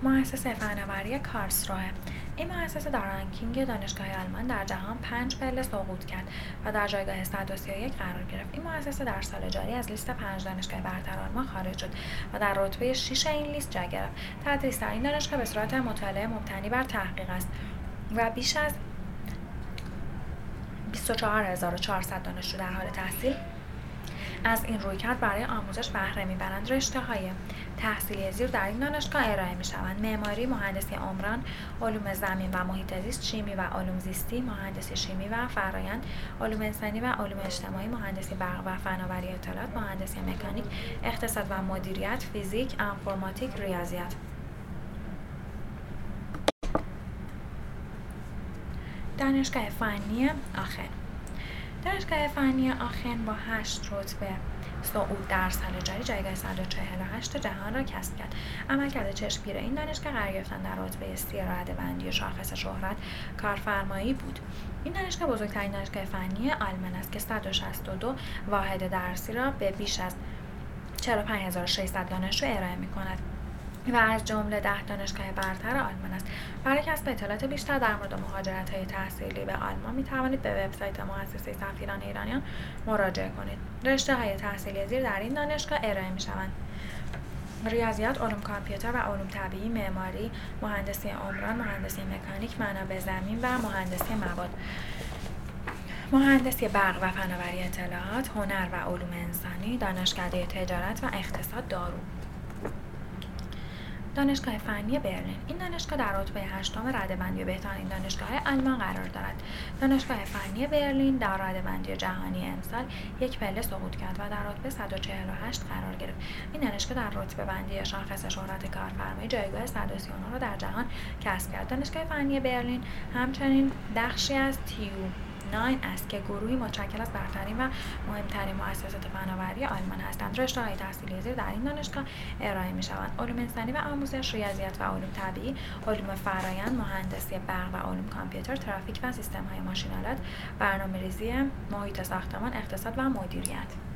مؤسسه فناوری کارلسروه. این مؤسسه در رنکینگ دانشگاه آلمان در جهان 5 پله سقوط کرد و در جایگاه 131 قرار گرفت. این مؤسسه در سال جاری از لیست 5 دانشگاه برتر آلمان خارج شد و در رتبه 6 این لیست جا گرفت. تدریس در این دانشگاه به صورت مطالعه مبتنی بر تحقیق است و بیش از 24400 دانشجو در حال تحصیل از این رویکرد برای آموزش بهره می‌برند. رشته‌های تحصیلی زیر در این دانشگاه ارائه می‌شوند: معماری، مهندسی عمران، علوم زمین و محیط زیست، شیمی و علوم زیستی، مهندسی شیمی و فرآیند، علوم انسانی و علوم اجتماعی، مهندسی برق و فناوری اطلاعات، مهندسی مکانیک، اقتصاد و مدیریت، فیزیک، انفرماتیک، ریاضیات. دانشگاه فنی آخن. دانشگاه فنی آخن با 8 رتبه صعود در سال جاری جایگاه 148 جهان را کسب کرد. عملکرد چشمگیر این دانشگاه قرار گرفتن در رتبه 30 رده‌بندی شاخص شهرت کارفرمایی بود. این دانشگاه بزرگترین دانشگاه فنی آلمان است که 162 واحد درسی را به بیش از 45600 دانشجو ارائه می‌کند و از جمله 10 دانشگاه برتر آلمان است. برای کسب اطلاعات بیشتر در مورد مهاجرت‌های تحصیلی به آلمان می‌توانید به وبسایت مؤسسه سفیران ایرانیان مراجعه کنید. رشته‌های تحصیلی زیر در این دانشگاه ارائه می‌شوند: ریاضیات، علوم کامپیوتر و علوم طبیعی، معماری، مهندسی عمران، مهندسی مکانیک، منابع زمین و مهندسی مواد، مهندسی برق و فناوری اطلاعات، هنر و علوم انسانی، دانشکده تجارت و اقتصاد دارو. دانشگاه فنی برلین. این دانشگاه در رتبه 8 رده‌بندی بهترین دانشگاه‌های آلمان قرار دارد. دانشگاه فنی برلین در رده‌بندی جهانی امسال یک پله سقوط کرد و در رتبه 148 قرار گرفت. این دانشگاه در رتبه بندی شاخص شهرت کارفرمایی جایگاه 139 را در جهان کسب کرد. دانشگاه فنی برلین همچنین بخشی از TU9 است که گروهی متشکل از برترین و مهمترین مؤسسات فناوری آلمان هستند. رشته‌های تحصیلی زیر در این دانشگاه ارائه می‌شوند: علوم انسانی و آموزش، ریاضیات و علوم طبیعی، علوم فرآیند، مهندسی برق و علوم کامپیوتر، ترافیک و سیستم‌های ماشین‌آلات، برنامه‌ریزی، محیط ساختمان، اقتصاد و مدیریت.